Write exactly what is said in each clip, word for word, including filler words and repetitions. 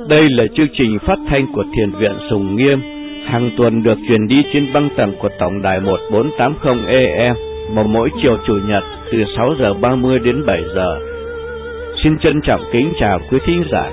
Đây là chương trình phát thanh của Thiền viện Sùng Nghiêm, hàng tuần được truyền đi trên băng tần của tổng đài một bốn tám không A M, mà mỗi chiều chủ nhật từ sáu giờ ba mươi đến bảy giờ. Xin trân trọng kính chào quý thính giả.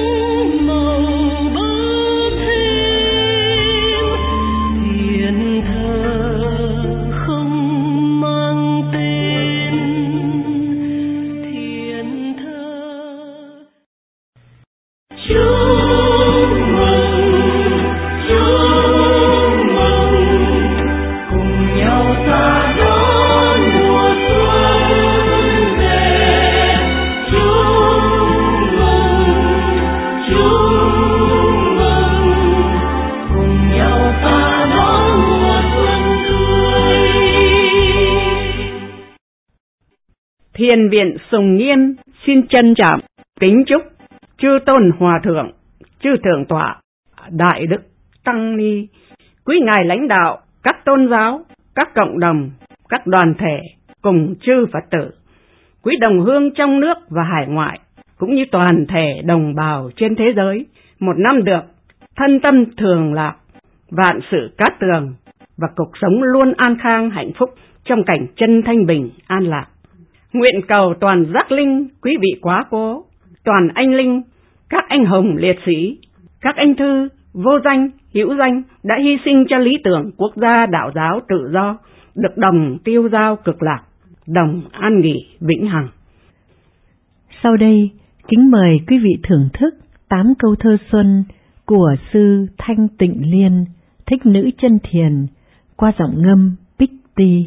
Thiền viện Sùng Nghiêm xin trân trọng kính chúc chư tôn hòa thượng, chư thượng tọa, đại đức tăng ni, quý ngài lãnh đạo các tôn giáo, các cộng đồng, các đoàn thể cùng chư Phật tử, quý đồng hương trong nước và hải ngoại, cũng như toàn thể đồng bào trên thế giới, một năm được thân tâm thường lạc, vạn sự cát tường và cuộc sống luôn an khang hạnh phúc trong cảnh chân thanh bình an lạc. Nguyện cầu toàn giác linh, quý vị quá cố, toàn anh linh, các anh hùng liệt sĩ, các anh thư, vô danh, hữu danh đã hy sinh cho lý tưởng quốc gia đạo giáo tự do, được đồng tiêu giao cực lạc, đồng an nghỉ vĩnh hằng. Sau đây, kính mời quý vị thưởng thức tám câu thơ xuân của sư Thanh Tịnh Liên, Thích Nữ Chân Thiền, qua giọng ngâm Bích Ti.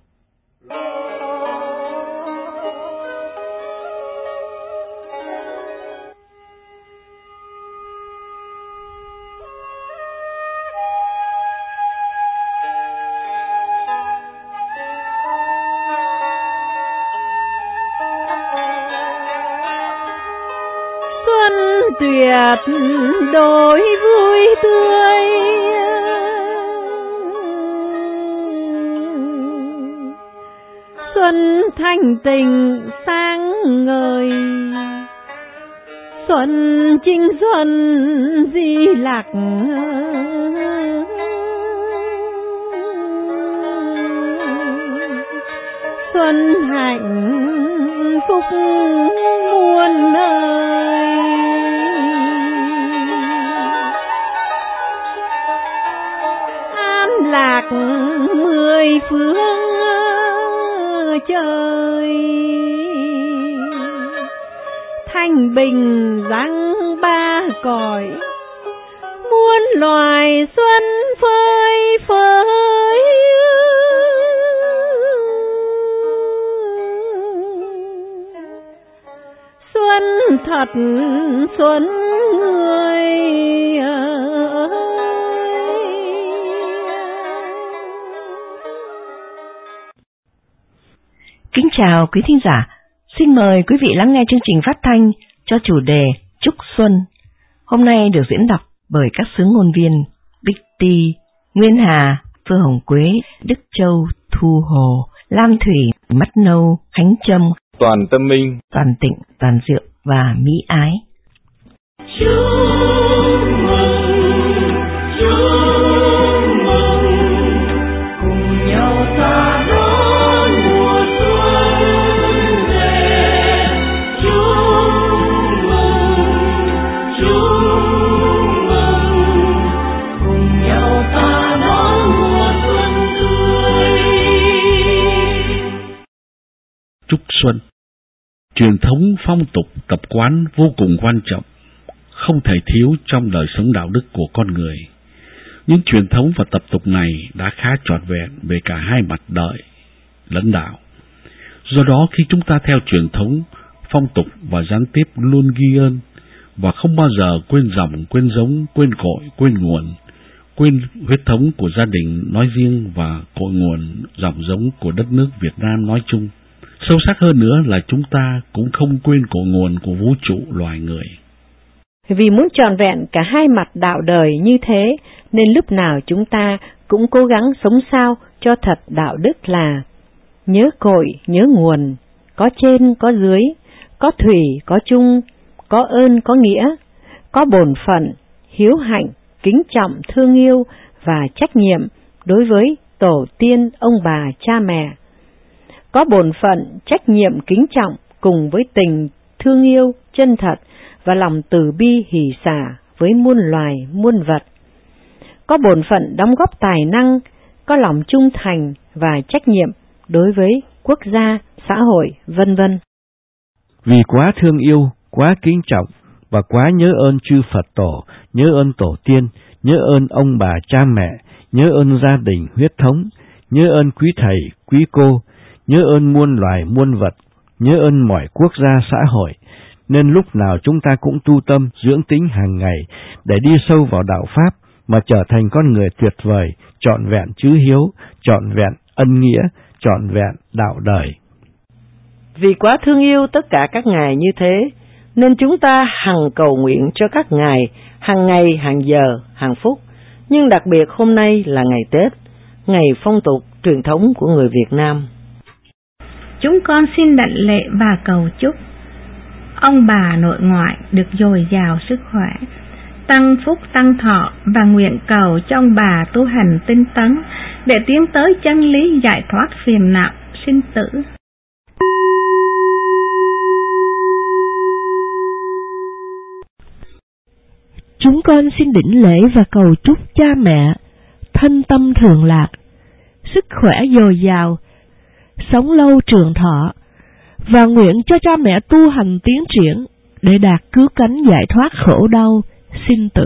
Tuyệt đối vui tươi, xuân thanh tình sáng ngời, xuân chính xuân di lạc, xuân hạnh phúc muôn nơi. Lạc mười phương trời, thanh bình răng ba cõi, muôn loài xuân phơi phới. Xuân thật xuân người. Kính chào quý thính giả, xin mời quý vị lắng nghe chương trình phát thanh cho chủ đề Chúc Xuân. Hôm nay được diễn đọc bởi các xướng ngôn viên Bích Ti, Nguyên Hà, Phương Hồng Quế, Đức Châu, Thu Hồ, Lam Thủy, Mắt Nâu, Khánh Trâm, Toàn Tâm Minh, Toàn Tịnh, Toàn Diệu và Mỹ Ái. Chúc Xuân, truyền thống phong tục tập quán vô cùng quan trọng, không thể thiếu trong đời sống đạo đức của con người. Những truyền thống và tập tục này đã khá trọn vẹn về cả hai mặt đời lẫn đạo. Do đó khi chúng ta theo truyền thống, phong tục và gián tiếp luôn ghi ơn và không bao giờ quên dòng, quên giống, quên cội, quên nguồn, quên huyết thống của gia đình nói riêng và cội nguồn dòng giống của đất nước Việt Nam nói chung. Sâu sắc hơn nữa là chúng ta cũng không quên cội nguồn của vũ trụ loài người. Vì muốn trọn vẹn cả hai mặt đạo đời như thế, nên lúc nào chúng ta cũng cố gắng sống sao cho thật đạo đức là nhớ cội, nhớ nguồn, có trên, có dưới, có thủy, có chung, có ơn, có nghĩa, có bổn phận, hiếu hạnh, kính trọng, thương yêu và trách nhiệm đối với tổ tiên, ông bà, cha mẹ. Có bổn phận, trách nhiệm, kính trọng cùng với tình thương yêu chân thật và lòng từ bi hỷ xả với muôn loài, muôn vật. Có bổn phận đóng góp tài năng, có lòng trung thành và trách nhiệm đối với quốc gia, xã hội, vân vân. Vì quá thương yêu, quá kính trọng và quá nhớ ơn chư Phật tổ, nhớ ơn tổ tiên, nhớ ơn ông bà cha mẹ, nhớ ơn gia đình huyết thống, nhớ ơn quý thầy, quý cô, nhớ ơn muôn loài muôn vật, nhớ ơn mọi quốc gia xã hội, nên lúc nào chúng ta cũng tu tâm dưỡng tính hàng ngày để đi sâu vào đạo Pháp mà trở thành con người tuyệt vời, trọn vẹn chữ hiếu, trọn vẹn ân nghĩa, trọn vẹn đạo đời. Vì quá thương yêu tất cả các ngài như thế, nên chúng ta hằng cầu nguyện cho các ngài, hàng ngày, hàng giờ, hàng phút. Nhưng đặc biệt hôm nay là ngày Tết, ngày phong tục, truyền thống của người Việt Nam. Chúng con xin đảnh lễ và cầu chúc ông bà nội ngoại được dồi dào sức khỏe, tăng phúc tăng thọ, và nguyện cầu cho ông bà tu hành tinh tấn để tiến tới chân lý giải thoát phiền não sinh tử. Chúng con xin đảnh lễ và cầu chúc cha mẹ thân tâm thường lạc, sức khỏe dồi dào, sống lâu trường thọ, và nguyện cho cha mẹ tu hành tiến triển để đạt cứu cánh giải thoát khổ đau sinh tử.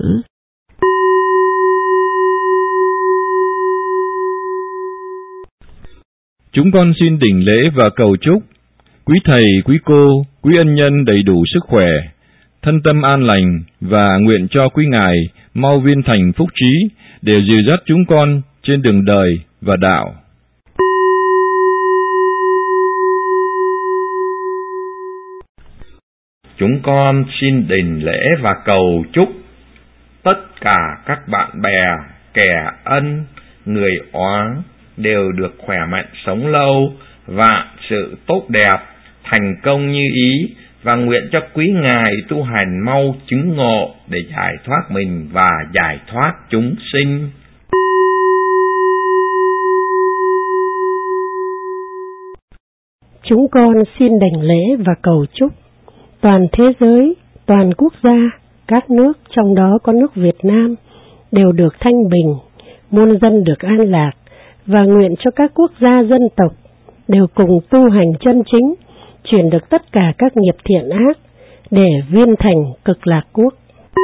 Chúng con xin đảnh lễ và cầu chúc quý thầy, quý cô, quý ân nhân đầy đủ sức khỏe, thân tâm an lành, và nguyện cho quý ngài mau viên thành phúc trí để dìu dắt chúng con trên đường đời và đạo. Chúng con xin đảnh lễ và cầu chúc tất cả các bạn bè, kẻ ân, người oán đều được khỏe mạnh sống lâu, vạn sự tốt đẹp, thành công như ý, và nguyện cho quý ngài tu hành mau chứng ngộ để giải thoát mình và giải thoát chúng sinh. Chúng con xin đảnh lễ và cầu chúc toàn thế giới, toàn quốc gia, các nước, trong đó có nước Việt Nam, đều được thanh bình, muôn dân được an lạc, và nguyện cho các quốc gia dân tộc đều cùng tu hành chân chính, chuyển được tất cả các nghiệp thiện ác để viên thành cực lạc quốc.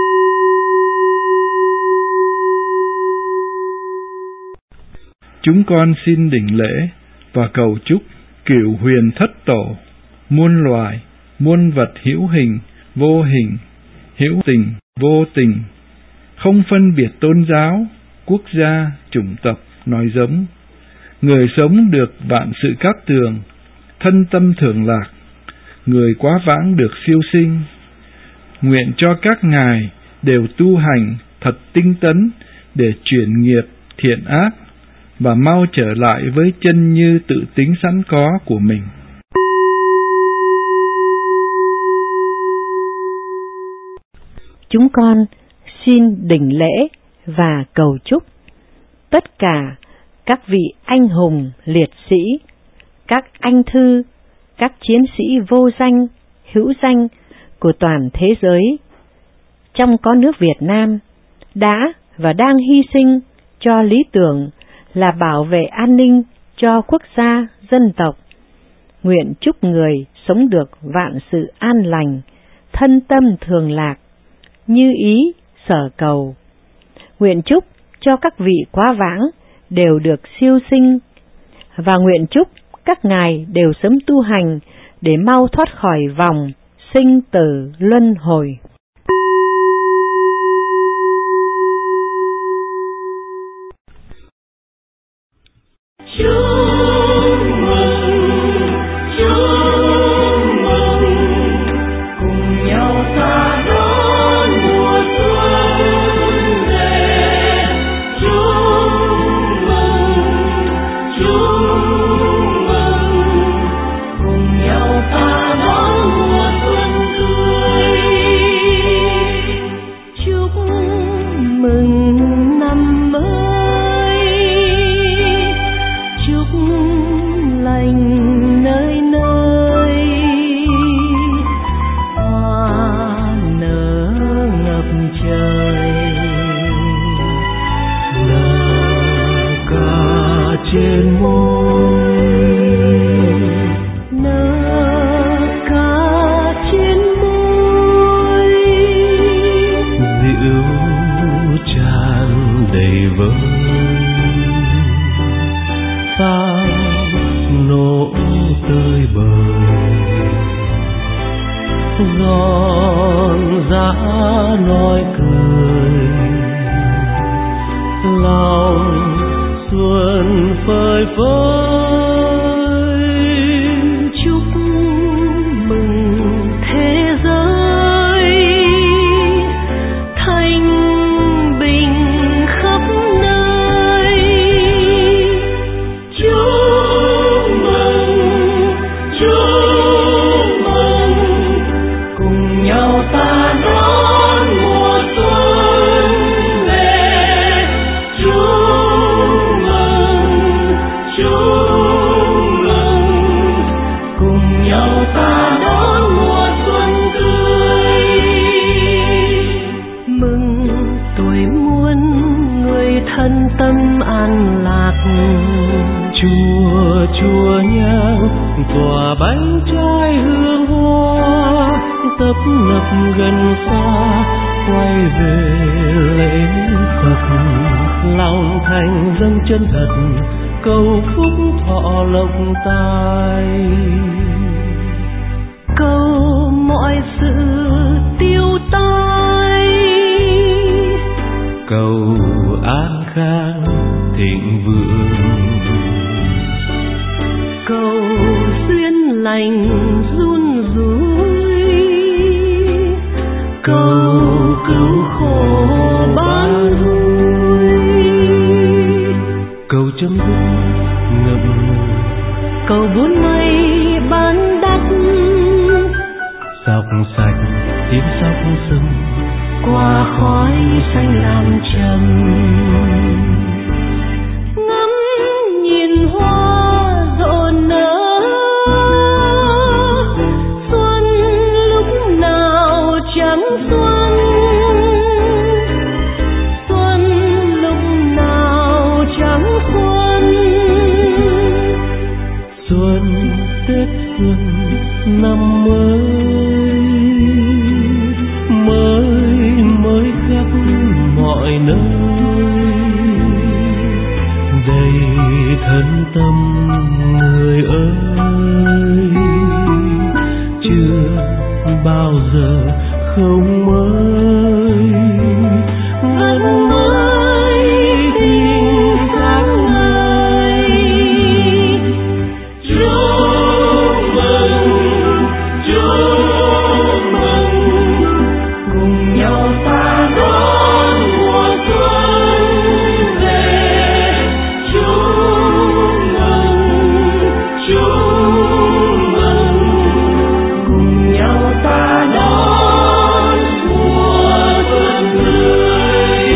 Chúng con xin đảnh lễ và cầu chúc cửu huyền thất tổ, muôn loài, muôn vật hữu hình, vô hình, hữu tình, vô tình, không phân biệt tôn giáo, quốc gia, chủng tộc, nói giống, người sống được vạn sự cát tường, thân tâm thường lạc, người quá vãng được siêu sinh. Nguyện cho các ngài đều tu hành thật tinh tấn để chuyển nghiệp thiện ác và mau trở lại với chân như tự tính sẵn có của mình. Chúng con xin đảnh lễ và cầu chúc tất cả các vị anh hùng liệt sĩ, các anh thư, các chiến sĩ vô danh, hữu danh của toàn thế giới, trong có nước Việt Nam, đã và đang hy sinh cho lý tưởng là bảo vệ an ninh cho quốc gia, dân tộc. Nguyện chúc người sống được vạn sự an lành, thân tâm thường lạc, như ý sở cầu. Nguyện chúc cho các vị quá vãng đều được siêu sinh, và nguyện chúc các ngài đều sớm tu hành để mau thoát khỏi vòng sinh tử luân hồi. giòn giã nói cười, lòng xuân phơi phới. Chúc mừng thế giới thanh bình khắp nơi. Chúc mừng, chúc mừng, cùng nhau ta đón mùa xuân về. Chúc mừng, chúc mừng, cùng nhau ta đón mùa xuân tươi. Mừng tuổi muôn người thân tâm an lạc, chùa chùa nhang tỏa bánh trái hương hoa, tấp nập gần xa quay về lễ Phật. Lòng thành dâng chân thật cầu phúc thọ lộc tài, cầu mọi sự tiêu tai, cầu an khang thịnh vượng, cầu duyên lành run rủi, cầu cứu khổ bán vui, cầu chấm dứt ngập ngừng, cầu bốn mây ban đắt, dọc sạch tiếng sóc sông qua khói xanh làm trầm. Ngắm nhìn hoa rộn nở, xuân lúc nào chẳng xuân, xuân lúc nào chẳng xuân. Xuân Tết xuân năm mới, mới mới khắp mọi nơi, đầy thân tâm người ơi. Chưa bao giờ không mới, vẫn mới tình sáng ngời. Chúc mừng, chúc mừng, cùng nhau ta đón mùa xuân về. Chúc mừng, chúc mừng, cùng nhau ta đón mùa xuân tươi.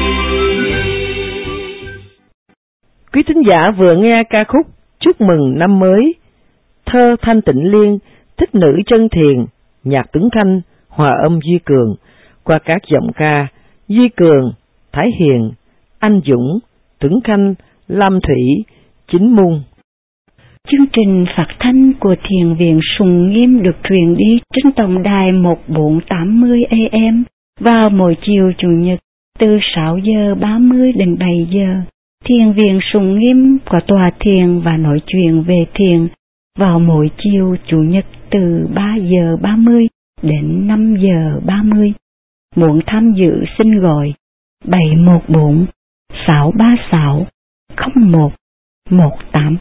Quý thính giả vừa nghe ca khúc Chúc mừng năm mới, thơ Thanh Tịnh Liên, thích nữ chân thiền, nhạc Tuấn Khanh, hòa âm Duy Cường, qua các giọng ca Duy Cường, Thái Hiền, Anh Dũng, Tuấn Khanh, Lam Thủy, Chính Môn. Chương trình phát thanh của Thiền viện Sùng Nghiêm được truyền đi trên tổng đài một bốn tám mươi A M vào mỗi chiều Chủ nhật từ sáu giờ ba mươi đến bảy giờ. Thiền viện Sùng Nghiêm có tòa thiền và nói chuyện về thiền vào mỗi chiều Chủ nhật từ ba giờ ba mươi đến năm giờ ba mươi. Muốn tham dự xin gọi bảy một bốn sáu ba sáu không một một tám.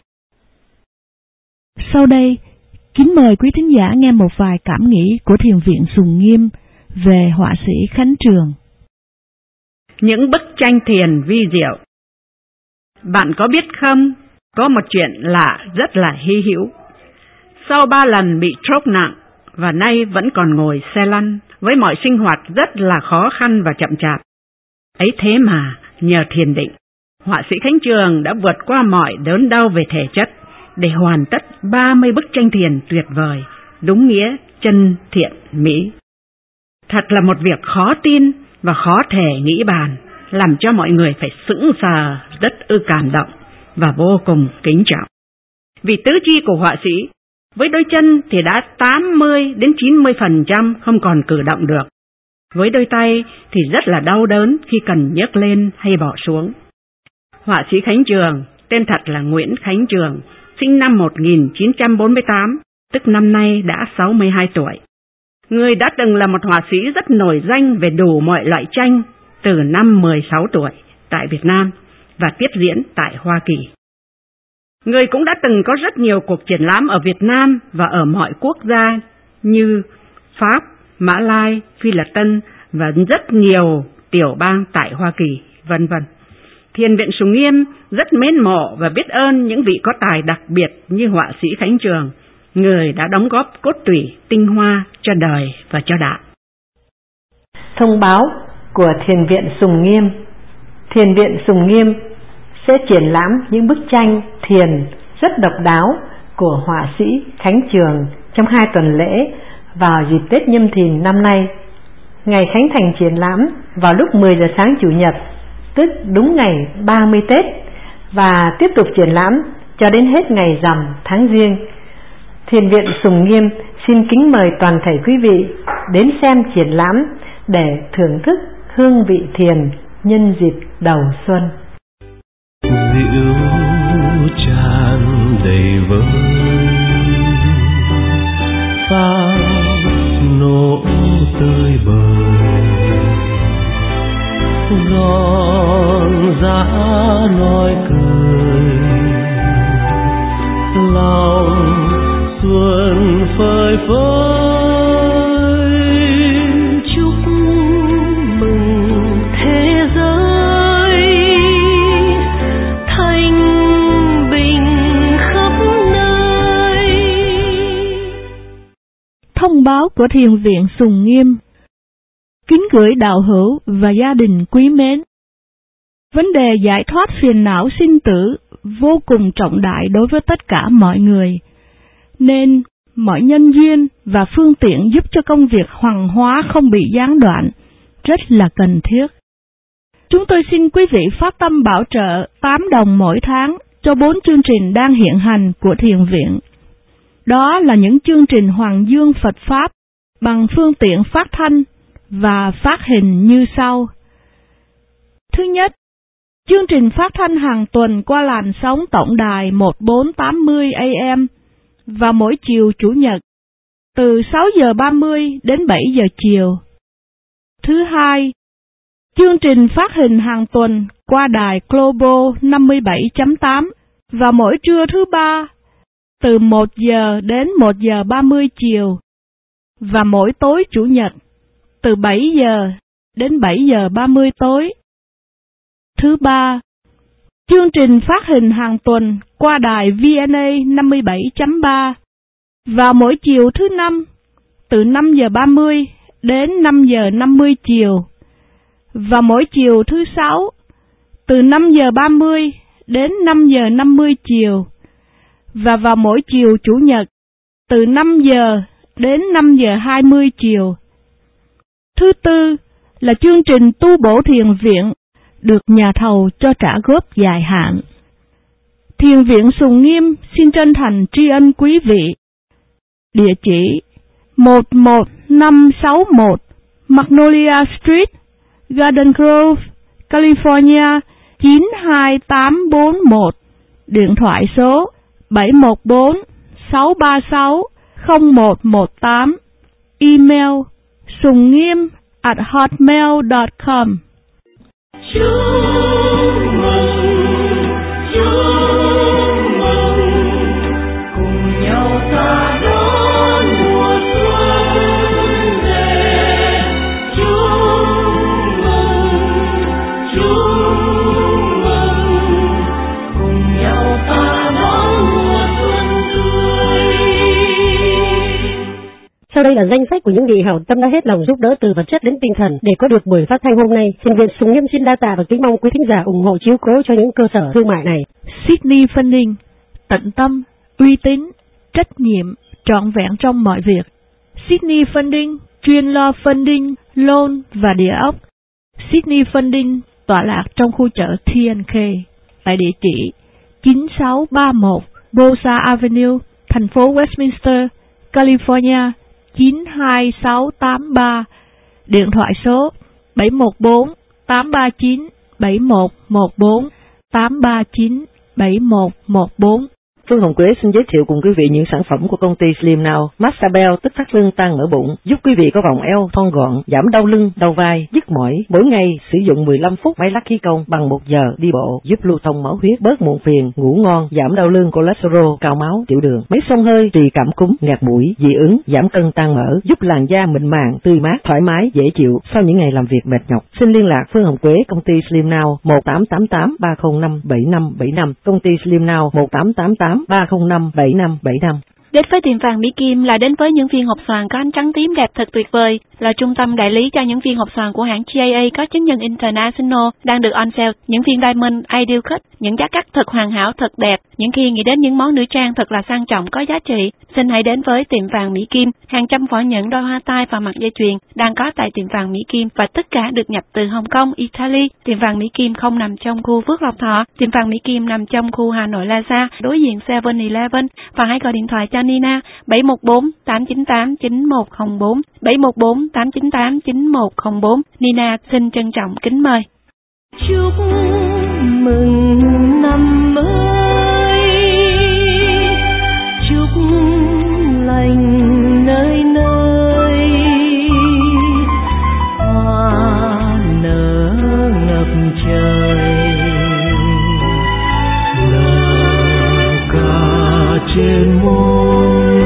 Sau đây, kính mời quý thính giả nghe một vài cảm nghĩ của Thiền viện Sùng Nghiêm về họa sĩ Khánh Trường. Những bức tranh thiền vi diệu. Bạn có biết không, có một chuyện lạ rất là hy hữu. Sau ba lần bị stroke nặng và nay vẫn còn ngồi xe lăn với mọi sinh hoạt rất là khó khăn và chậm chạp. Ấy thế mà, nhờ thiền định, họa sĩ Khánh Trường đã vượt qua mọi đớn đau về thể chất để hoàn tất ba mươi bức tranh thiền tuyệt vời, đúng nghĩa chân thiện mỹ. Thật là một việc khó tin và khó thể nghĩ bàn, làm cho mọi người phải sững sờ, rất ư cảm động và vô cùng kính trọng. Vì tứ chi của họa sĩ, với đôi chân thì đã tám mươi đến chín mươi phần trăm không còn cử động được. Với đôi tay thì rất là đau đớn khi cần nhấc lên hay bỏ xuống. Họa sĩ Khánh Trường, tên thật là Nguyễn Khánh Trường, sinh năm một nghìn chín trăm bốn mươi tám, tức năm nay đã sáu mươi hai tuổi. Người đã từng là một họa sĩ rất nổi danh về đủ mọi loại tranh từ năm mười sáu tuổi tại Việt Nam và tiếp diễn tại Hoa Kỳ. Người cũng đã từng có rất nhiều cuộc triển lãm ở Việt Nam và ở mọi quốc gia như Pháp, Mã Lai, Phi Lật Tân và rất nhiều tiểu bang tại Hoa Kỳ, vân vân. Thiền viện Sùng Nghiêm rất mến mộ và biết ơn những vị có tài đặc biệt như họa sĩ Khánh Trường, người đã đóng góp cốt tủy tinh hoa cho đời và cho đạo. Thông báo của Thiền viện Sùng Nghiêm. Thiền viện Sùng Nghiêm sẽ triển lãm những bức tranh thiền rất độc đáo của họa sĩ Khánh Trường trong hai tuần lễ vào dịp Tết Nhâm Thìn năm nay. Ngày khánh thành triển lãm vào lúc mười giờ sáng Chủ nhật, tức đúng ngày ba mươi Tết, và tiếp tục triển lãm cho đến hết ngày rằm tháng Giêng. Thiền viện Sùng Nghiêm xin kính mời toàn thể quý vị đến xem triển lãm để thưởng thức hương vị thiền nhân dịp đầu xuân. Rượu tràn đầy vơi, pháo nổ tươi bời, giòn giã nói cười, lòng xuân phơi phới, chúc mừng thế giới thanh bình khắp nơi. Thông báo của Thiền viện Sùng Nghiêm. Kính gửi đạo hữu và gia đình quý mến. Vấn đề giải thoát phiền não sinh tử vô cùng trọng đại đối với tất cả mọi người, nên mọi nhân duyên và phương tiện giúp cho công việc hoàng hóa không bị gián đoạn rất là cần thiết. Chúng tôi xin quý vị phát tâm bảo trợ tám đồng mỗi tháng cho bốn chương trình đang hiện hành của Thiền viện. Đó là những chương trình Hoàng Dương Phật Pháp bằng phương tiện phát thanh và phát hình như sau. Thứ nhất, chương trình phát thanh hàng tuần qua làn sóng tổng đài một bốn tám mươi A M và mỗi chiều Chủ nhật từ sáu giờ ba mươi đến bảy giờ chiều. Thứ hai, chương trình phát hình hàng tuần qua đài Global năm mươi bảy chấm tám và mỗi trưa thứ ba từ một giờ đến một giờ ba mươi chiều và mỗi tối Chủ nhật từ bảy giờ đến bảy giờ ba mươi tối. Thứ ba, chương trình phát hình hàng tuần qua đài V N A năm mươi bảy chấm ba và mỗi chiều thứ năm từ năm giờ ba mươi đến năm giờ năm mươi chiều và mỗi chiều thứ sáu từ năm giờ ba mươi đến năm giờ năm mươi chiều và vào mỗi chiều Chủ nhật từ năm giờ đến năm giờ hai mươi chiều. Thứ tư là chương trình tu bổ thiền viện được nhà thầu cho trả góp dài hạn. Thiền viện Sùng Nghiêm xin chân thành tri ân quý vị. Địa chỉ một một năm sáu mốt Magnolia Street, Garden Grove, California chín hai tám bốn một. Điện thoại số bảy một bốn sáu ba sáu không một một tám. Email sungniem at hotmail dot com. Chúc mừng, chúc mừng, cùng nhau ta đón mùa xuân về. Chúc mừng, chúc mừng, cùng nhau ta đón mùa xuân tươi. Sau đây là danh sách của những vị hảo tâm đã hết lòng giúp đỡ từ vật chất đến tinh thần để có được buổi phát thanh hôm nay. Thiền viện Sùng Nghiêm xin đa tạ và kính mong quý thính giả ủng hộ chiếu cố cho những cơ sở thương mại này. Sydney Funding, tận tâm, uy tín, trách nhiệm, trọn vẹn trong mọi việc. Sydney Funding chuyên lo funding, loan và địa ốc. Sydney Funding tọa lạc trong khu chợ T and K tại địa chỉ chín sáu ba mốt Bosa Avenue, thành phố Westminster, California chín hai sáu tám ba. Điện thoại số bảy một bốn tám ba chín bảy một một bốn, tám ba chín bảy một một bốn. Phương Hồng Quế xin giới thiệu cùng quý vị những sản phẩm của công ty Slim Now. Massabel tức thắt lưng tăng mỡ bụng, giúp quý vị có vòng eo thon gọn, giảm đau lưng, đau vai, nhức mỏi. Mỗi ngày sử dụng mười lăm phút máy lắc khí công bằng một giờ đi bộ, giúp lưu thông máu huyết, bớt muộn phiền, ngủ ngon, giảm đau lưng, cholesterol, cao máu, tiểu đường. Máy xông hơi trị cảm cúm, nghẹt mũi, dị ứng, giảm cân tăng mỡ, giúp làn da mịn màng, tươi mát, thoải mái, dễ chịu sau những ngày làm việc mệt nhọc. Xin liên lạc Phương Hồng Quế, công ty Slim Now một tám tám tám ba không năm bảy năm bảy năm, công ty Slim Now một tám tám tám ba không năm bảy năm bảy năm. Đến với tiệm vàng Mỹ Kim là đến với những viên hộp xoàn có ánh trắng tím đẹp thật tuyệt vời, là trung tâm đại lý cho những viên hộp xoàn của hãng G A A có chứng nhận International đang được on sale. Những viên Diamond Ideal Cut, những giá cắt thật hoàn hảo, thật đẹp. Những khi nghĩ đến những món nữ trang thật là sang trọng, có giá trị, xin hãy đến với tiệm vàng Mỹ Kim. Hàng trăm vỏ nhẫn, đôi hoa tai và mặt dây chuyền đang có tại tiệm vàng Mỹ Kim và tất cả được nhập từ Hồng Kông, Italy. Tiệm vàng Mỹ Kim không nằm trong khu Phước Lộc Thọ, tiệm vàng Mỹ Kim nằm trong khu Hà Nội Plaza, đối diện seven eleven. Và hãy gọi điện thoại cho Nina bảy một bốn tám chín tám chín một không bốn, bảy một bốn tám chín tám chín một không bốn. Nina xin trân trọng kính mời. Chúc mừng năm mới, chúc lành nơi nơi, hoa nở ngập trời, nở ca trên môi.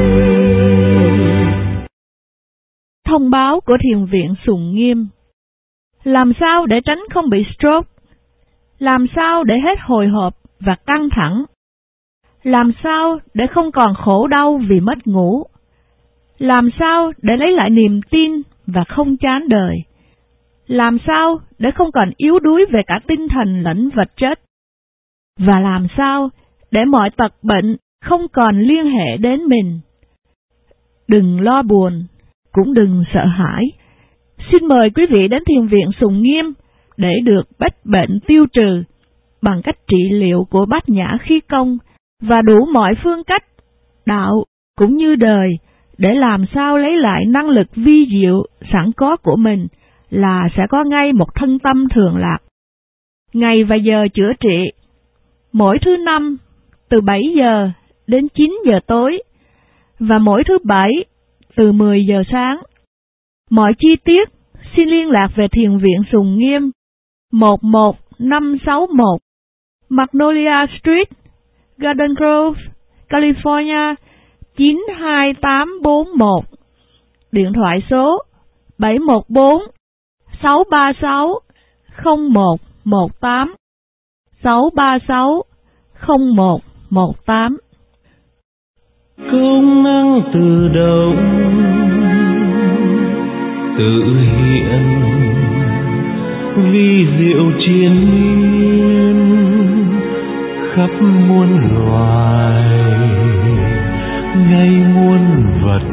Thông báo của Thiền viện Sùng Nghiêm. Làm sao để tránh không bị stroke? Làm sao để hết hồi hộp và căng thẳng? Làm sao để không còn khổ đau vì mất ngủ? Làm sao để lấy lại niềm tin và không chán đời? Làm sao để không còn yếu đuối về cả tinh thần lẫn vật chất? Và làm sao để mọi tật bệnh không còn liên hệ đến mình? Đừng lo buồn, cũng đừng sợ hãi. Xin mời quý vị đến Thiền viện Sùng Nghiêm để được bách bệnh tiêu trừ bằng cách trị liệu của Bát Nhã Khí Công và đủ mọi phương cách, đạo cũng như đời, để làm sao lấy lại năng lực vi diệu sẵn có của mình, là sẽ có ngay một thân tâm thường lạc. Ngày và giờ chữa trị: mỗi thứ năm từ bảy giờ đến chín giờ tối và mỗi thứ bảy từ mười giờ sáng. Mọi chi tiết xin liên lạc về Thiền viện Sùng Nghiêm một một năm sáu một Magnolia Street, Garden Grove, California chín hai tám bốn một. Điện thoại số bảy một bốn sáu ba sáu không một một tám, sáu ba sáu không một một tám. Công năng tự động tự hiện, vi diệu triền miên khắp muôn loài, ngay muôn vật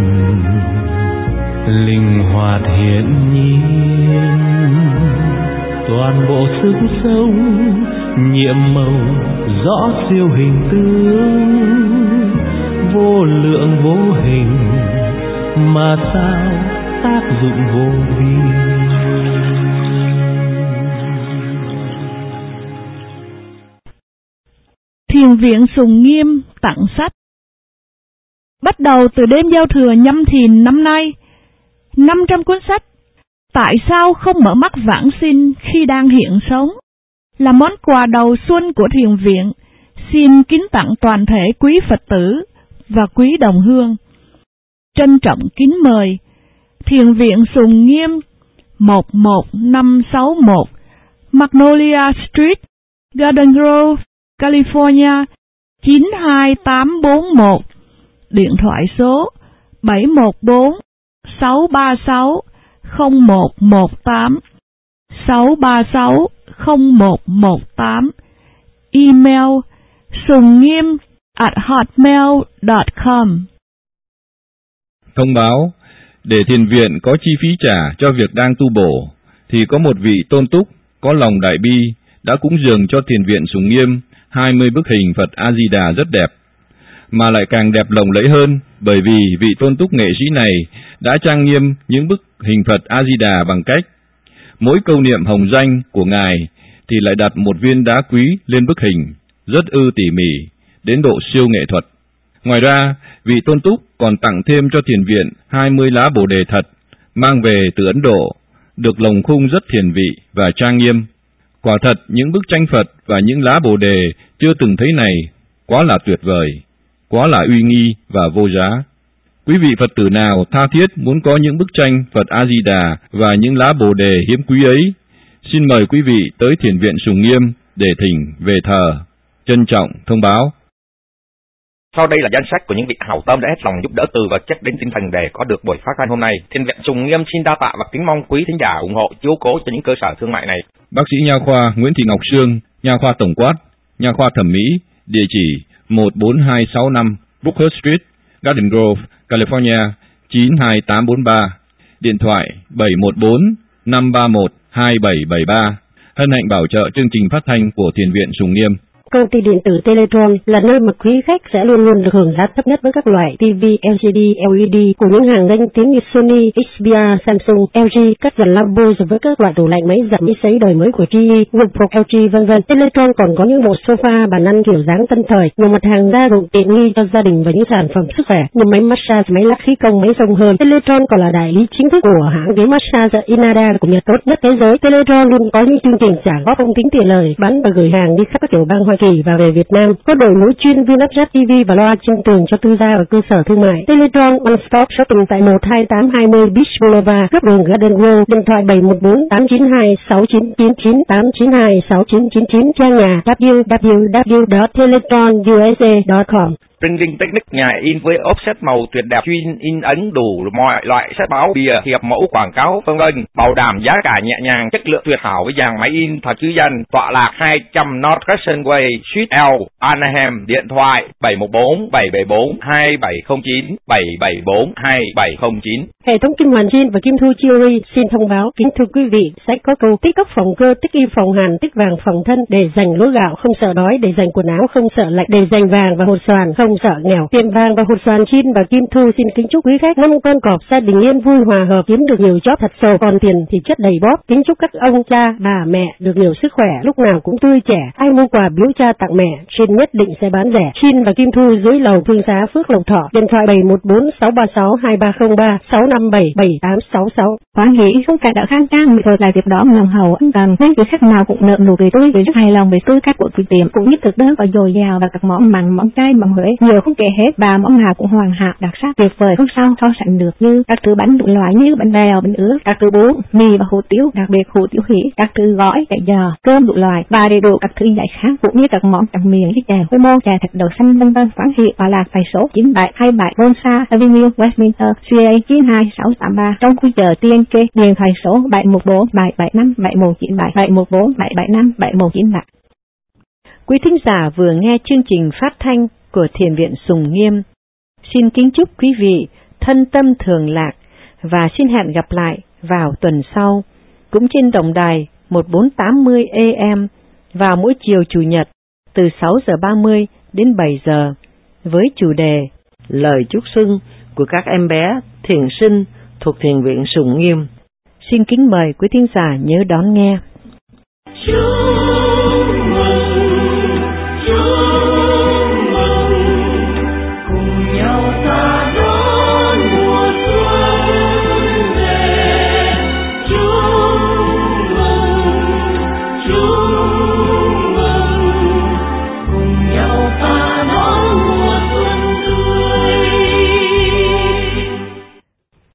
linh hoạt hiển nhiên, toàn bộ sức sống nhiệm màu rõ siêu hình tướng, vô lượng vô hình mà sao tác dụng vô biên. Thiền viện Sùng Nghiêm tặng sách. Bắt đầu từ đêm giao thừa Nhâm Thìn năm nay, năm trăm cuốn sách Tại sao không mở mắt vãng sinh khi đang hiện sống là món quà đầu xuân của Thiền viện, xin kính tặng toàn thể quý Phật tử và quý đồng hương. Trân trọng kính mời Thiền viện Sùng Nghiêm một một năm sáu một Magnolia Street, Garden Grove, California chín hai tám bốn một. Điện thoại số bảy một bốn sáu ba sáu không một một tám, sáu ba sáu không một một tám. Email sùng nghiêm at hotmail dot com. Thông báo: để thiền viện có chi phí trả cho việc đang tu bổ, thì có một vị tôn túc có lòng đại bi đã cúng dường cho thiền viện Sùng Nghiêm hai mươi bức hình Phật A Di Đà rất đẹp, mà lại càng đẹp lộng lẫy hơn bởi vì vị tôn túc nghệ sĩ này đã trang nghiêm những bức hình Phật A Di Đà bằng cách mỗi câu niệm hồng danh của ngài thì lại đặt một viên đá quý lên bức hình, rất ư tỉ mỉ, đến độ siêu nghệ thuật. Ngoài ra, vị Tôn Túc còn tặng thêm cho thiền viện hai mươi lá Bồ đề thật, mang về từ Ấn Độ, được lồng khung rất thiền vị và trang nghiêm. Quả thật, những bức tranh Phật và những lá Bồ đề chưa từng thấy này quá là tuyệt vời, quá là uy nghi và vô giá. Quý vị Phật tử nào tha thiết muốn có những bức tranh Phật A-di-đà và những lá Bồ đề hiếm quý ấy, xin mời quý vị tới thiền viện Sùng Nghiêm để thỉnh về thờ. Trân trọng thông báo. Sau đây là danh sách của những vị hảo tâm đã hết lòng giúp đỡ từ vật chất đến tinh thần để có được buổi phát thanh hôm nay. Thiền viện Sùng Nghiêm xin đa tạ và kính mong quý thính giả ủng hộ chiếu cố cho những cơ sở thương mại này. Bác sĩ nha khoa Nguyễn Thị Ngọc Sương, nha khoa tổng quát, nha khoa thẩm mỹ, địa chỉ một bốn hai sáu năm Booker Street, Garden Grove, California chín hai tám bốn ba, điện thoại bảy một bốn năm ba một hai bảy bảy ba. Hân hạnh bảo trợ chương trình phát thanh của Thiền viện Sùng Nghiêm. Công ty điện tử Teletron là nơi mà quý khách sẽ luôn luôn được hưởng giá thấp nhất với các loại ti vi L G D, L E D của những hàng danh tiếng như Sony, H B R, Samsung, L G, các dàn Lambo với các loại tủ lạnh máy giặt máy sấy đời mới của G E, Wipro, L G vân vân. Teletron còn có những bộ sofa, bàn ăn kiểu dáng tân thời, nhiều mặt hàng gia dụng tiện nghi cho gia đình và những sản phẩm sức khỏe như máy massage, máy lắc khí công, máy xông hơi. Teletron còn là đại lý chính thức của hãng ghế massage Inada của Nhật tốt nhất thế giới. Teletron luôn có những chương trình trả góp không tính tiền lời, bán và gửi hàng đi khắp các tiểu bang Hoa Kỳ và về Việt Nam, có đội ngũ chuyên viên lắp ráp ti vi và loa trên tường cho tư gia và cơ sở thương mại. Teletron One Stop Shopping tại một hai tám hai mươi Beach Boulevard, góc đường Garden Grove, điện thoại bảy một bốn tám chín hai sáu chín chín chín tám chín hai sáu chín chín chín, trang nhà w w w chấm teletron u s a chấm com. Printing Technique, nhà in với offset màu tuyệt đẹp, chuyên in ấn đủ mọi loại sách báo, bìa, thiệp mẫu, quảng cáo, vân vân, bảo đảm giá cả nhẹ nhàng, chất lượng tuyệt hảo với dàn máy in thật chứ danh. Tọa lạc hai trăm North Crescent Way, Suite L, Anaheim, điện thoại bảy một bốn bảy bảy bốn hai bảy không chín bảy bảy bốn hai bảy không chín. Hệ thống Kim Hoàn Jean và Kim Thu Jewelry xin thông báo, kính thưa quý vị, sách có câu tích cốc phòng cơ, tích y phòng hàn, tích vàng phòng thân, để dành lúa gạo không sợ đói, để dành quần áo không sợ lạnh, để dành vàng và hột xoàn không sợ nghèo. Tiệm vàng và hột xoàn Jean và Kim Thu xin kính chúc quý khách năm con cọp gia đình yên vui hòa hợp, kiếm được nhiều job thật sầu, còn tiền thì chất đầy bóp. Kính chúc các ông cha bà mẹ được nhiều sức khỏe, lúc nào cũng tươi trẻ. Ai mua quà biếu cha tặng mẹ, Jean nhất định sẽ bán rẻ. Jean và Kim Thu dưới lầu Phương Xá, Phước Lộc Thọ, điện thoại bảy một bốn sáu ba sáu hai ba không ba sáu năm bảy bảy tám sáu sáu. Hoan hỷ không cải đã khang trang, rồi lại việc đó lòng hầu ân cần, nên quý khách nào cũng nợ nụ cười tươi, vì rất hài lòng về tư cách của quý tiệm, cũng như thực đơn và dồi dào và các món mặn, món chay, món Huế nhiều không kể hết, và món nào cũng hoàn hảo đặc sắc tuyệt vời, không sao so sánh được, như các thứ bánh đủ loại như bánh bèo, bánh ướt, các thứ bún, mì và hủ tiếu, đặc biệt hủ tiếu hỉ, các thứ gói, cải giò, cơm đủ loại và đầy đủ các thứ giải khát, cũng như các món tráng miệng như chè quê môn, chè thịt đậu xanh vân vân. Quán hiệu Hòa Lạc tại số chín bảy hai bảy Bonsa Avenue, Westminster, C A chín hai sáu tám ba, trong khu chợ T N K, điện thoại số bảy một bốn bảy bảy năm bảy một chín bảy bảy một bốn bảy bảy năm bảy một chín bảy. Quý thính giả vừa nghe chương trình phát thanh của Thiền viện Sùng Nghiêm. Xin kính chúc quý vị thân tâm thường lạc và xin hẹn gặp lại vào tuần sau, cũng trên tổng đài một bốn tám mươi A M vào mỗi chiều Chủ nhật từ sáu giờ ba mươi đến bảy giờ với chủ đề Lời chúc xuân của các em bé thiền sinh thuộc Thiền viện Sùng Nghiêm. Xin kính mời quý thính giả nhớ đón nghe. Chúa